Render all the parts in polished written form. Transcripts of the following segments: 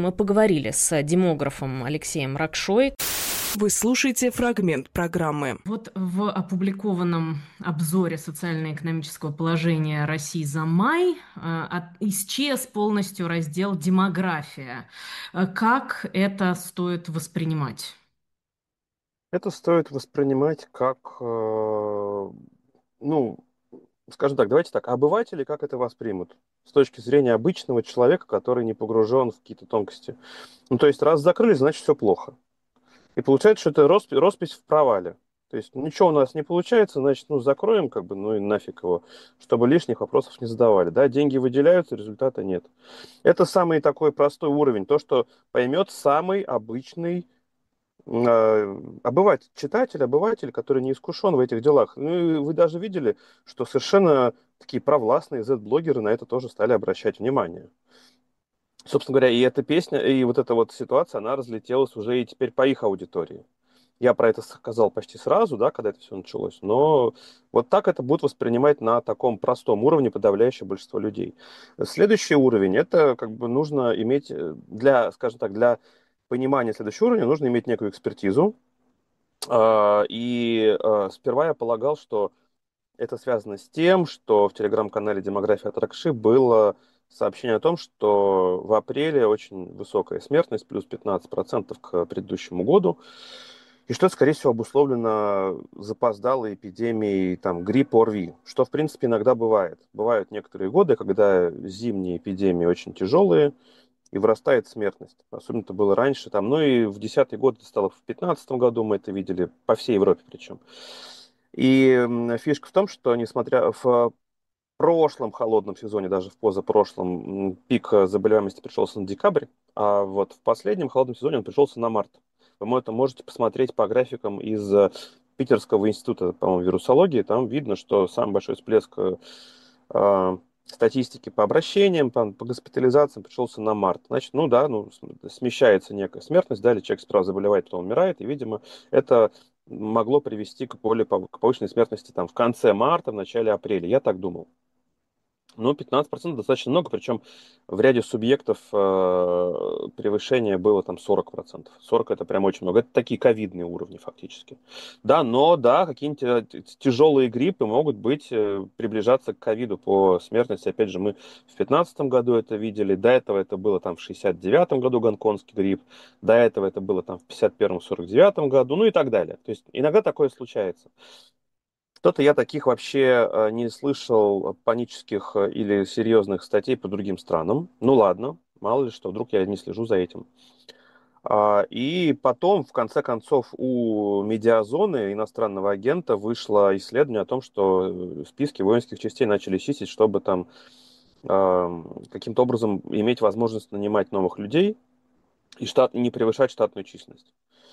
мы поговорили с демографом Алексеем Ракшой. Вы слушаете фрагмент программы. Вот в опубликованном обзоре социально-экономического положения России за май исчез полностью раздел «Демография». Как это стоит воспринимать? Это стоит воспринимать как, ну, скажем так, давайте так, обыватели как это воспримут с точки зрения обычного человека, который не погружен в какие-то тонкости. Ну, то есть, раз закрыли, значит, все плохо. И получается, что это роспись в провале. То есть, ничего у нас не получается, значит, ну, закроем, как бы, ну и нафиг его, чтобы лишних вопросов не задавали. Да, деньги выделяются, результата нет. Это самый такой простой уровень, то, что поймет самый обычный обыватель, который не искушен в этих делах. Ну, и вы даже видели, что совершенно такие провластные Z-блогеры на это тоже стали обращать внимание. Собственно говоря, и эта песня, и вот эта вот ситуация, она разлетелась уже и теперь по их аудитории. Я про это сказал почти сразу, да, когда это все началось, но вот так это будут воспринимать на таком простом уровне подавляющее большинство людей. Следующий уровень, это как бы нужно иметь для, скажем так, для понимания следующего уровня нужно иметь некую экспертизу. Сперва я полагал, что это связано с тем, что в телеграм-канале «Демография от Ракши» было сообщение о том, что в апреле очень высокая смертность, плюс 15% к предыдущему году, и что это, скорее всего, обусловлено запоздалой эпидемией там, гриппа ОРВИ, что, в принципе, иногда бывает. Бывают некоторые годы, когда зимние эпидемии очень тяжелые, и вырастает смертность. Особенно это было раньше. Там, ну и в 10-й год это стало в 15-м году, мы это видели, по всей Европе причем. И фишка в том, что несмотря в прошлом холодном сезоне, даже в позапрошлом, пик заболеваемости пришелся на декабрь, а вот в последнем холодном сезоне он пришелся на март. Вы это можете посмотреть по графикам из Питерского института, по-моему, вирусологии. Там видно, что самый большой всплеск статистики по обращениям, по госпитализациям пришелся на март. Значит, ну да, ну, смещается некая смертность, далее человек справа заболевает, потом умирает, и, видимо, это могло привести к к повышенной смертности там, в конце марта, в начале апреля. Я так думал. Ну, 15% достаточно много, причем в ряде субъектов превышение было там 40%. 40 это прям очень много. Это такие ковидные уровни фактически. Да, но да, какие-нибудь тяжелые гриппы могут быть, приближаться к ковиду по смертности. Опять же, мы в 2015 году это видели, до этого это было там в 69 году гонконгский грипп, до этого это было там в 51-49 году, ну и так далее. То есть иногда такое случается. Что-то я таких вообще не слышал панических или серьезных статей по другим странам. Ну ладно, мало ли что, вдруг я не слежу за этим. И потом, в конце концов, у Медиазоны, иностранного агента, вышло исследование о том, что списки воинских частей начали чистить, чтобы там каким-то образом иметь возможность нанимать новых людей и не превышать штатную численность.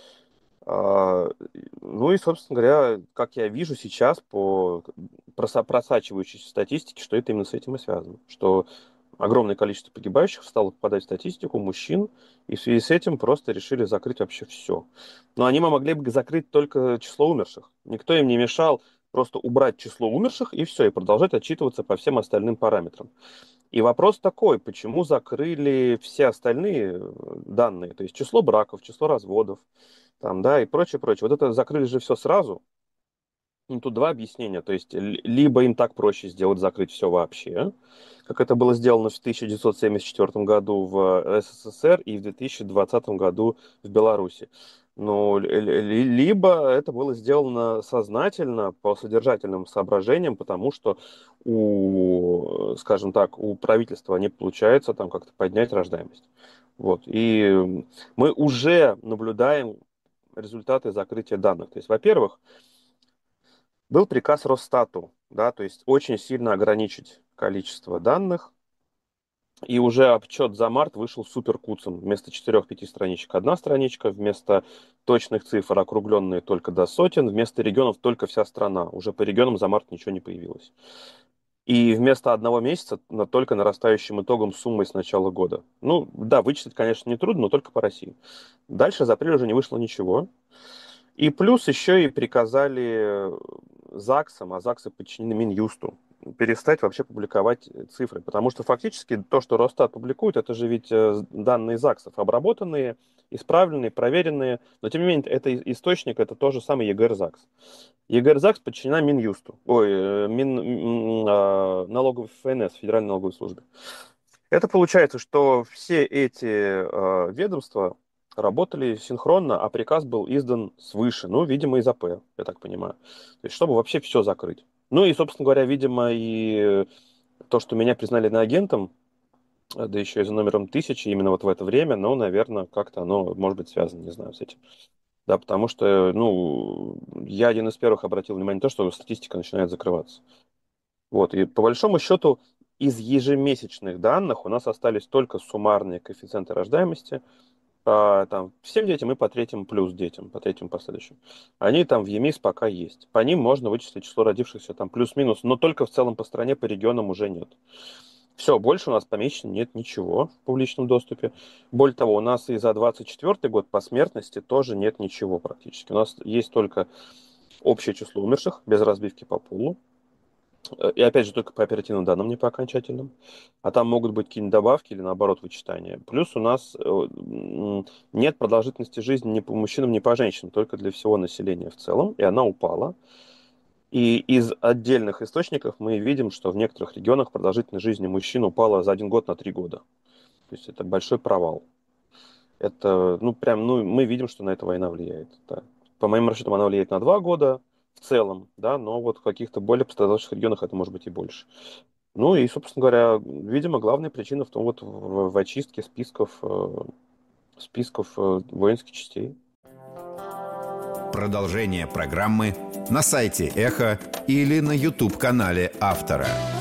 А, Ну и, собственно говоря, как я вижу сейчас по просачивающейся статистике, что это именно с этим и связано. Что огромное количество погибающих стало попадать в статистику мужчин, и в связи с этим просто решили закрыть вообще все. Но они могли бы закрыть только число умерших. Никто им не мешал просто убрать число умерших и все, и продолжать отчитываться по всем остальным параметрам. И вопрос такой, почему закрыли все остальные данные, то есть число браков, число разводов, там, да, и прочее, прочее. Вот это закрыли же все сразу. Ну, тут два объяснения. То есть, либо им так проще сделать, закрыть все вообще, как это было сделано в 1974 году в СССР и в 2020 году в Беларуси. Ну, либо это было сделано сознательно, по содержательным соображениям, потому что скажем так, у правительства не получается там как-то поднять рождаемость. Вот. И мы уже наблюдаем результаты закрытия данных. То есть, во-первых, был приказ Росстату, да, то есть очень сильно ограничить количество данных, и уже отчет за март вышел супер куцем. Вместо 4-5 страничек одна страничка, вместо точных цифр округленные только до сотен, вместо регионов только вся страна. Уже по регионам за март ничего не появилось. И вместо одного месяца только нарастающим итогом суммой с начала года. Ну, да, вычислить, конечно, нетрудно, но только по России. Дальше за апрель уже не вышло ничего. И плюс еще и приказали ЗАГСам, а ЗАГСы подчинены Минюсту. перестать вообще публиковать цифры. Потому что фактически то, что Росстат публикует, это же ведь данные ЗАГСов, обработанные, исправленные, проверенные. Но тем не менее, это источник, это тот же самый ЕГР-ЗАГС. ЕГР-ЗАГС подчинена Минюсту, налоговой ФНС, Федеральной налоговой службе. Это получается, что все эти ведомства работали синхронно, а приказ был издан свыше, ну, видимо, из АП, я так понимаю. То есть, чтобы вообще все закрыть. Ну и, собственно говоря, видимо, и то, что меня признали иноагентом, да еще и за номером 1000 именно вот в это время, ну, наверное, как-то оно может быть связано, не знаю, с этим. Да, потому что, ну, я один из первых обратил внимание на то, что статистика начинает закрываться. Вот, и по большому счету из ежемесячных данных у нас остались только суммарные коэффициенты рождаемости, там, всем детям и по третьим плюс детям, по третьим последующим. Они там в ЕМИС пока есть. По ним можно вычислить число родившихся там плюс-минус, но только в целом по стране, по регионам уже нет. Все, больше у нас помесячно нет ничего в публичном доступе. Более того, у нас и за 24 год по смертности тоже нет ничего практически. У нас есть только общее число умерших, без разбивки по пулу. И опять же, только по оперативным данным, не по окончательным. А там могут быть какие-нибудь добавки или, наоборот, вычитания. Плюс у нас нет продолжительности жизни ни по мужчинам, ни по женщинам, только для всего населения в целом. И она упала. И из отдельных источников мы видим, что в некоторых регионах продолжительность жизни мужчин упала за 1 год на 3 года. То есть это большой провал. Это, ну, прям, ну, мы видим, что на это война влияет. Да. По моим расчетам, она влияет на 2 года в целом, да, но вот в каких-то более пострадавших регионах это может быть и больше. Ну и, собственно говоря, видимо, главная причина в том вот в очистке списков воинских частей. Продолжение программы на сайте Эхо или на YouTube-канале автора.